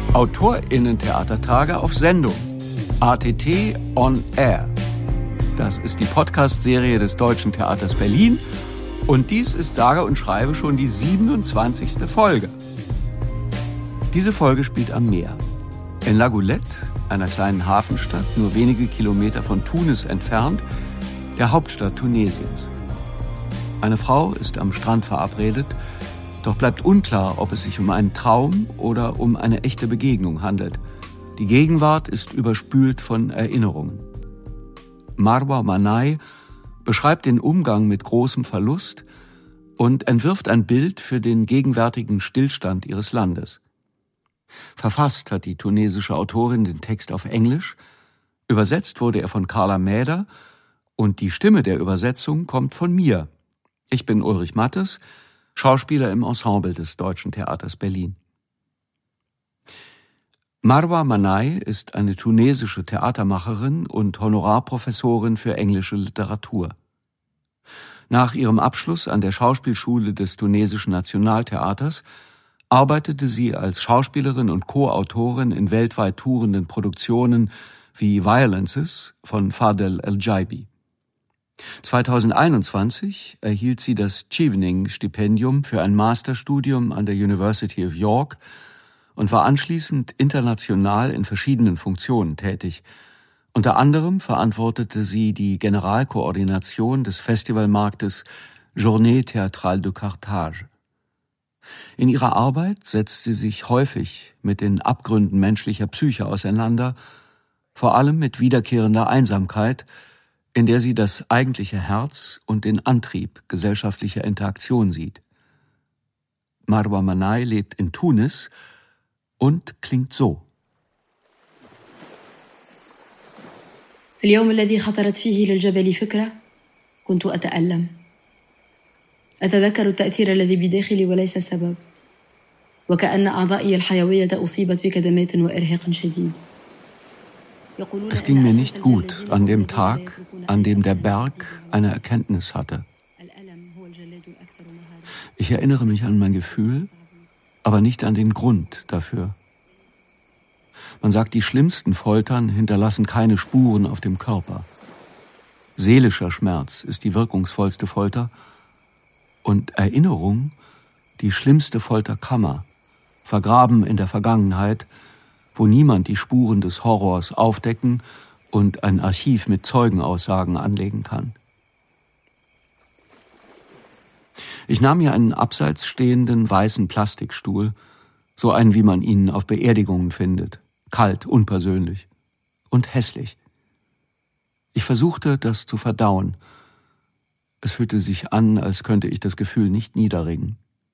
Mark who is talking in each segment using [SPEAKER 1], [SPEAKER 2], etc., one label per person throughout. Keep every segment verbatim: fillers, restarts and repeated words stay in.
[SPEAKER 1] AutorInnen-Theatertage auf Sendung. A T T on Air. Das ist die Podcast-Serie des Deutschen Theaters Berlin und dies ist sage und schreibe schon die siebenundzwanzigste Folge. Diese Folge spielt am Meer. In La Goulette, einer kleinen Hafenstadt, nur wenige Kilometer von Tunis entfernt, der Hauptstadt Tunesiens. Eine Frau ist am Strand verabredet, doch bleibt unklar, ob es sich um einen Traum oder um eine echte Begegnung handelt. Die Gegenwart ist überspült von Erinnerungen. Marwa Manay beschreibt den Umgang mit großem Verlust und entwirft ein Bild für den gegenwärtigen Stillstand ihres Landes. Verfasst hat die tunesische Autorin den Text auf Englisch, übersetzt wurde er von Carla Mäder und die Stimme der Übersetzung kommt von mir. Ich bin Ulrich Mattes, Schauspieler im Ensemble des Deutschen Theaters Berlin. Marwa Manay ist eine tunesische Theatermacherin und Honorarprofessorin für englische Literatur. Nach ihrem Abschluss an der Schauspielschule des tunesischen Nationaltheaters arbeitete sie als Schauspielerin und Co-Autorin in weltweit tourenden Produktionen wie Violences von Fadel El-Jaibi. zweitausendeinundzwanzig erhielt sie das Chevening-Stipendium für ein Masterstudium an der University of York und war anschließend international in verschiedenen Funktionen tätig. Unter anderem verantwortete sie die Generalkoordination des Festivalmarktes Journée Théâtrale de Carthage. In ihrer Arbeit setzt sie sich häufig mit den Abgründen menschlicher Psyche auseinander, vor allem mit wiederkehrender Einsamkeit, in der sie das eigentliche Herz und den Antrieb gesellschaftlicher Interaktion sieht. Marwa Manay lebt in Tunis und klingt so.
[SPEAKER 2] في اليوم الذي خطرت فيه للجبل فكرة كنت أتألم أتذكر التأثير الذي بداخلي وليس سبب وكأن أعضائي الحيوية أصيبت بكدمات وإرهاق شديد.
[SPEAKER 1] Es ging mir nicht gut an dem Tag, an dem der Berg eine Erkenntnis hatte. Ich erinnere mich an mein Gefühl, aber nicht an den Grund dafür. Man sagt, die schlimmsten Foltern hinterlassen keine Spuren auf dem Körper. Seelischer Schmerz ist die wirkungsvollste Folter und Erinnerung die schlimmste Folterkammer, vergraben in der Vergangenheit, wo niemand die Spuren des Horrors aufdecken und ein Archiv mit Zeugenaussagen anlegen kann. Ich nahm mir einen abseits stehenden weißen Plastikstuhl, so einen, wie man ihn auf Beerdigungen findet, kalt, unpersönlich und hässlich. Ich versuchte, das zu verdauen. Es fühlte sich an, als könnte ich das Gefühl nicht niederringen.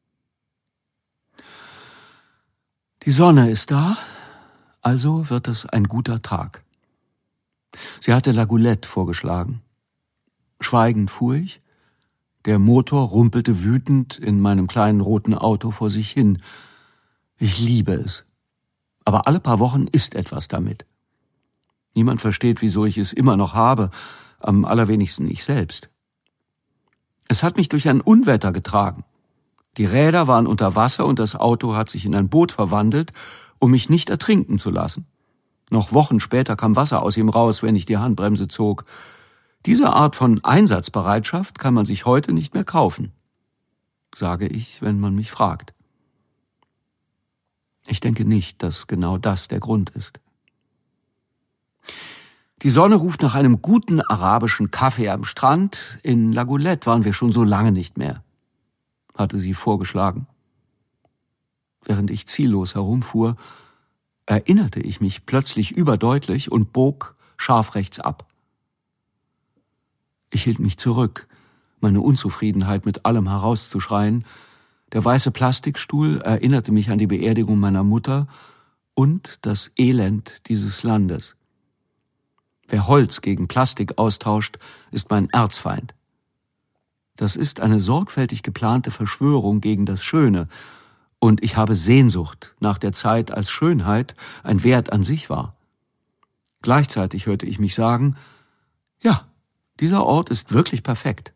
[SPEAKER 1] Die Sonne ist da, also wird es ein guter Tag. Sie hatte La Goulette vorgeschlagen. Schweigend fuhr ich. Der Motor rumpelte wütend in meinem kleinen roten Auto vor sich hin. Ich liebe es. Aber alle paar Wochen ist etwas damit. Niemand versteht, wieso ich es immer noch habe, am allerwenigsten ich selbst. Es hat mich durch ein Unwetter getragen. Die Räder waren unter Wasser und das Auto hat sich in ein Boot verwandelt, um mich nicht ertrinken zu lassen. Noch Wochen später kam Wasser aus ihm raus, wenn ich die Handbremse zog. Diese Art von Einsatzbereitschaft kann man sich heute nicht mehr kaufen, sage ich, wenn man mich fragt. Ich denke nicht, dass genau das der Grund ist. Die Sonne ruft nach einem guten arabischen Kaffee am Strand. In La Goulette waren wir schon so lange nicht mehr, hatte sie vorgeschlagen. Während ich ziellos herumfuhr, erinnerte ich mich plötzlich überdeutlich und bog scharf rechts ab. Ich hielt mich zurück, meine Unzufriedenheit mit allem herauszuschreien. Der weiße Plastikstuhl erinnerte mich an die Beerdigung meiner Mutter und das Elend dieses Landes. Wer Holz gegen Plastik austauscht, ist mein Erzfeind. Das ist eine sorgfältig geplante Verschwörung gegen das Schöne, und ich habe Sehnsucht nach der Zeit, als Schönheit ein Wert an sich war. Gleichzeitig hörte ich mich sagen, ja, dieser Ort ist wirklich perfekt.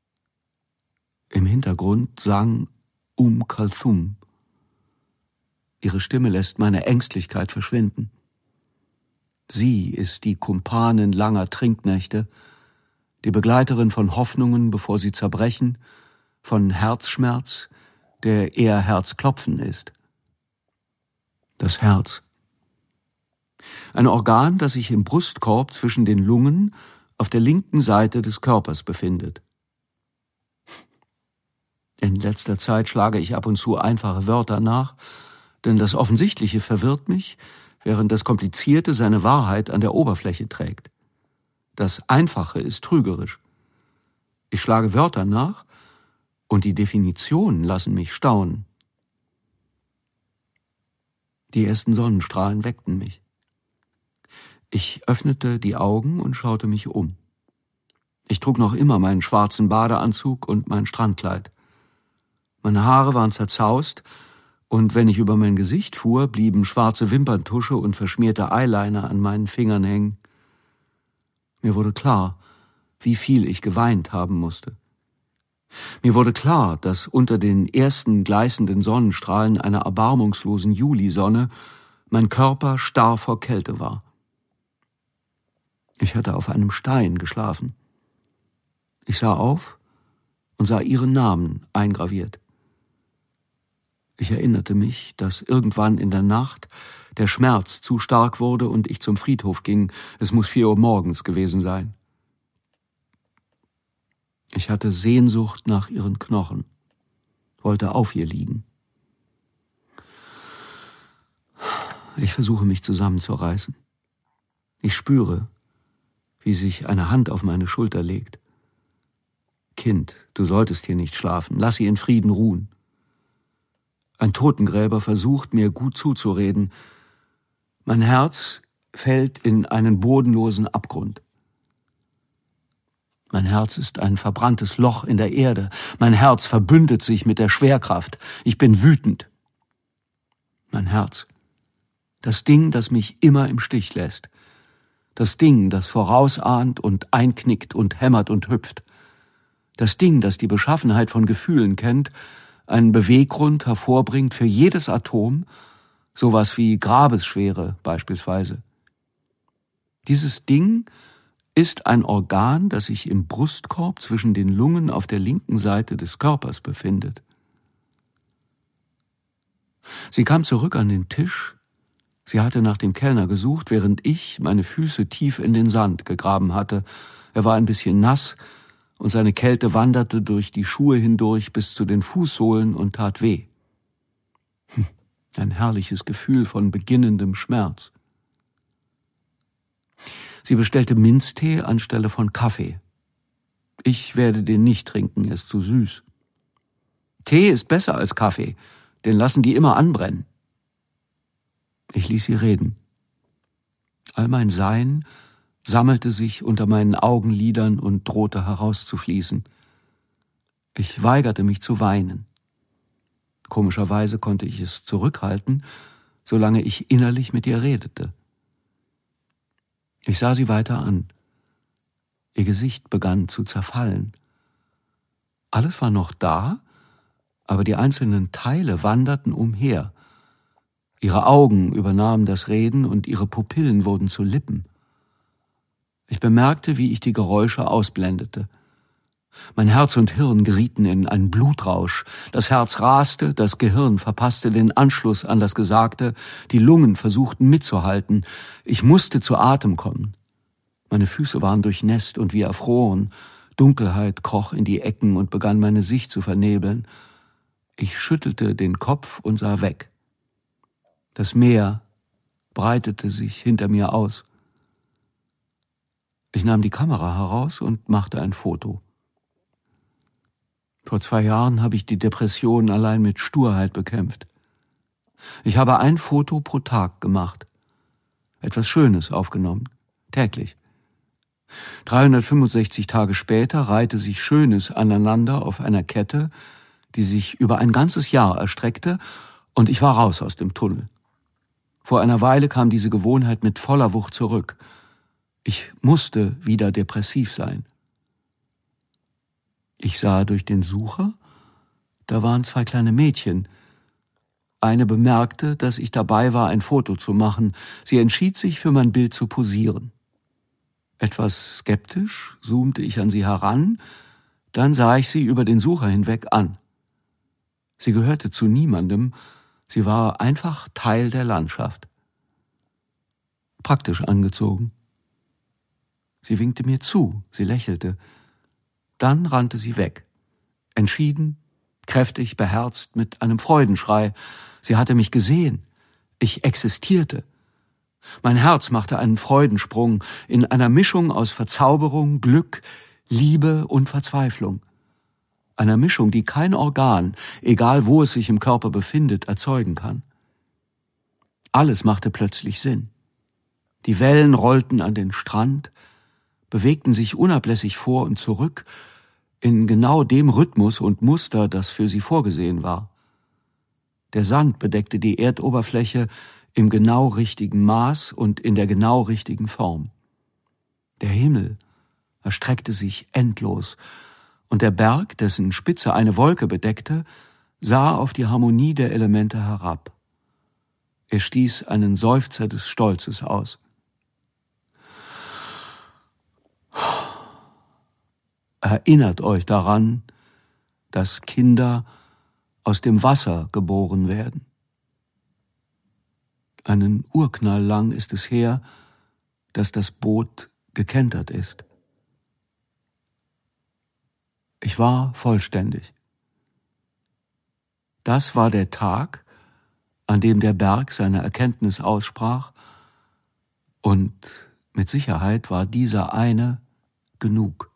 [SPEAKER 1] Im Hintergrund sang Um Kalthum. Ihre Stimme lässt meine Ängstlichkeit verschwinden. Sie ist die Kumpanin langer Trinknächte, die Begleiterin von Hoffnungen, bevor sie zerbrechen, von Herzschmerz, der eher Herzklopfen ist. Das Herz. Ein Organ, das sich im Brustkorb zwischen den Lungen auf der linken Seite des Körpers befindet. In letzter Zeit schlage ich ab und zu einfache Wörter nach, denn das Offensichtliche verwirrt mich, während das Komplizierte seine Wahrheit an der Oberfläche trägt. Das Einfache ist trügerisch. Ich schlage Wörter nach, und die Definitionen lassen mich staunen. Die ersten Sonnenstrahlen weckten mich. Ich öffnete die Augen und schaute mich um. Ich trug noch immer meinen schwarzen Badeanzug und mein Strandkleid. Meine Haare waren zerzaust, und wenn ich über mein Gesicht fuhr, blieben schwarze Wimperntusche und verschmierte Eyeliner an meinen Fingern hängen. Mir wurde klar, wie viel ich geweint haben musste. Mir wurde klar, dass unter den ersten gleißenden Sonnenstrahlen einer erbarmungslosen Julisonne mein Körper starr vor Kälte war. Ich hatte auf einem Stein geschlafen. Ich sah auf und sah ihren Namen eingraviert. Ich erinnerte mich, dass irgendwann in der Nacht der Schmerz zu stark wurde und ich zum Friedhof ging. Es muss vier Uhr morgens gewesen sein. Ich hatte Sehnsucht nach ihren Knochen, wollte auf ihr liegen. Ich versuche mich zusammenzureißen. Ich spüre, wie sich eine Hand auf meine Schulter legt. Kind, du solltest hier nicht schlafen, lass sie in Frieden ruhen. Ein Totengräber versucht, mir gut zuzureden. Mein Herz fällt in einen bodenlosen Abgrund. Mein Herz ist ein verbranntes Loch in der Erde. Mein Herz verbündet sich mit der Schwerkraft. Ich bin wütend. Mein Herz, das Ding, das mich immer im Stich lässt. Das Ding, das vorausahnt und einknickt und hämmert und hüpft. Das Ding, das die Beschaffenheit von Gefühlen kennt, einen Beweggrund hervorbringt für jedes Atom, sowas wie Grabesschwere beispielsweise. Dieses Ding ist ein Organ, das sich im Brustkorb zwischen den Lungen auf der linken Seite des Körpers befindet. Sie kam zurück an den Tisch. Sie hatte nach dem Kellner gesucht, während ich meine Füße tief in den Sand gegraben hatte. Er war ein bisschen nass, und seine Kälte wanderte durch die Schuhe hindurch bis zu den Fußsohlen und tat weh. Hm, ein herrliches Gefühl von beginnendem Schmerz. Sie bestellte Minztee anstelle von Kaffee. Ich werde den nicht trinken, er ist zu süß. Tee ist besser als Kaffee, den lassen die immer anbrennen. Ich ließ sie reden. All mein Sein sammelte sich unter meinen Augenlidern und drohte herauszufließen. Ich weigerte mich zu weinen. Komischerweise konnte ich es zurückhalten, solange ich innerlich mit ihr redete. Ich sah sie weiter an. Ihr Gesicht begann zu zerfallen. Alles war noch da, aber die einzelnen Teile wanderten umher. Ihre Augen übernahmen das Reden und ihre Pupillen wurden zu Lippen. Ich bemerkte, wie ich die Geräusche ausblendete. Mein Herz und Hirn gerieten in einen Blutrausch. Das Herz raste, das Gehirn verpasste den Anschluss an das Gesagte, die Lungen versuchten mitzuhalten. Ich musste zu Atem kommen. Meine Füße waren durchnässt und wie erfroren. Dunkelheit kroch in die Ecken und begann meine Sicht zu vernebeln. Ich schüttelte den Kopf und sah weg. Das Meer breitete sich hinter mir aus. Ich nahm die Kamera heraus und machte ein Foto. Vor zwei Jahren habe ich die Depression allein mit Sturheit bekämpft. Ich habe ein Foto pro Tag gemacht. Etwas Schönes aufgenommen, täglich. dreihundertfünfundsechzig Tage später reihte sich Schönes aneinander auf einer Kette, die sich über ein ganzes Jahr erstreckte, und ich war raus aus dem Tunnel. Vor einer Weile kam diese Gewohnheit mit voller Wucht zurück. Ich musste wieder depressiv sein. Ich sah durch den Sucher, da waren zwei kleine Mädchen. Eine bemerkte, dass ich dabei war, ein Foto zu machen. Sie entschied sich, für mein Bild zu posieren. Etwas skeptisch zoomte ich an sie heran, dann sah ich sie über den Sucher hinweg an. Sie gehörte zu niemandem, sie war einfach Teil der Landschaft. Praktisch angezogen. Sie winkte mir zu, sie lächelte. Dann rannte sie weg. Entschieden, kräftig, beherzt, mit einem Freudenschrei. Sie hatte mich gesehen. Ich existierte. Mein Herz machte einen Freudensprung in einer Mischung aus Verzauberung, Glück, Liebe und Verzweiflung. Einer Mischung, die kein Organ, egal wo es sich im Körper befindet, erzeugen kann. Alles machte plötzlich Sinn. Die Wellen rollten an den Strand, bewegten sich unablässig vor und zurück, in genau dem Rhythmus und Muster, das für sie vorgesehen war. Der Sand bedeckte die Erdoberfläche im genau richtigen Maß und in der genau richtigen Form. Der Himmel erstreckte sich endlos, und der Berg, dessen Spitze eine Wolke bedeckte, sah auf die Harmonie der Elemente herab. Er stieß einen Seufzer des Stolzes aus. Erinnert euch daran, dass Kinder aus dem Wasser geboren werden. Einen Urknall lang ist es her, dass das Boot gekentert ist. Ich war vollständig. Das war der Tag, an dem der Berg seine Erkenntnis aussprach, und mit Sicherheit war dieser eine genug.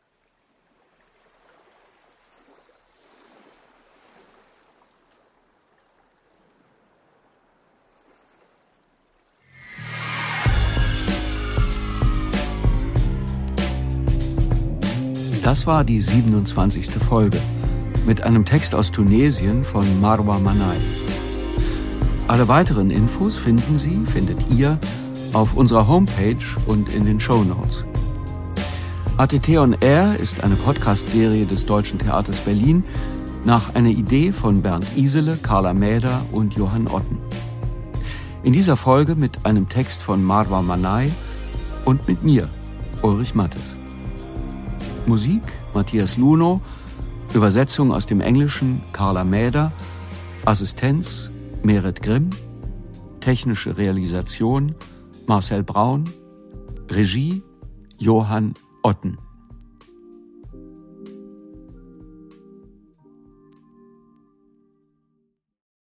[SPEAKER 1] Das war die siebenundzwanzigste Folge mit einem Text aus Tunesien von Marwa Manai. Alle weiteren Infos finden Sie, findet ihr, auf unserer Homepage und in den Shownotes. A T T on Air ist eine Podcast-Serie des Deutschen Theaters Berlin nach einer Idee von Bernd Isele, Carla Mäder und Johann Otten. In dieser Folge mit einem Text von Marwa Manai und mit mir, Ulrich Mattes. Musik Matthias Luno, Übersetzung aus dem Englischen Carla Mäder, Assistenz Meret Grimm, technische Realisation Marcel Braun, Regie Johann Otten.